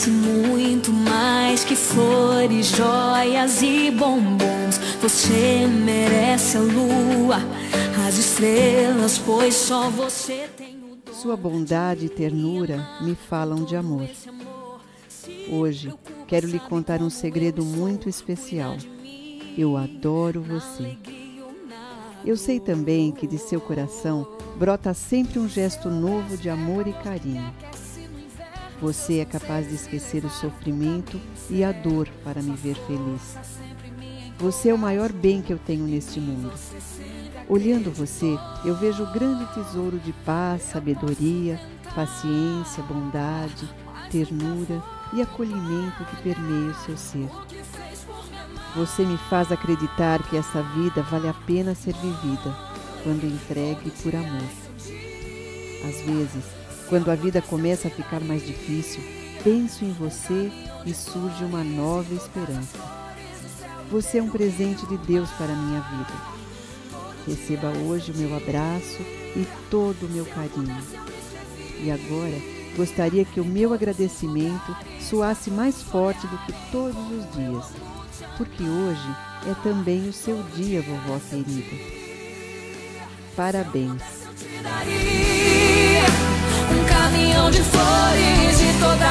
merece muito mais que flores, joias e bombons. Você merece a lua, as estrelas, pois só você tem o dom. Sua bondade e ternura me falam de amor. Hoje quero lhe contar um segredo muito especial. Eu adoro você. Eu sei também que de seu coração brota sempre um gesto novo de amor e carinho. Você é capaz de esquecer o sofrimento e a dor para me ver feliz. Você é o maior bem que eu tenho neste mundo. Olhando você, eu vejo o grande tesouro de paz, sabedoria, paciência, bondade, ternura e acolhimento que permeia o seu ser. Você me faz acreditar que essa vida vale a pena ser vivida, quando entregue por amor. Às vezes, quando a vida começa a ficar mais difícil, penso em você e surge uma nova esperança. Você é um presente de Deus para a minha vida. Receba hoje o meu abraço e todo o meu carinho. E agora, gostaria que o meu agradecimento soasse mais forte do que todos os dias, porque hoje é também o seu dia, vovó querida. Parabéns! Um caminhão de flores e toda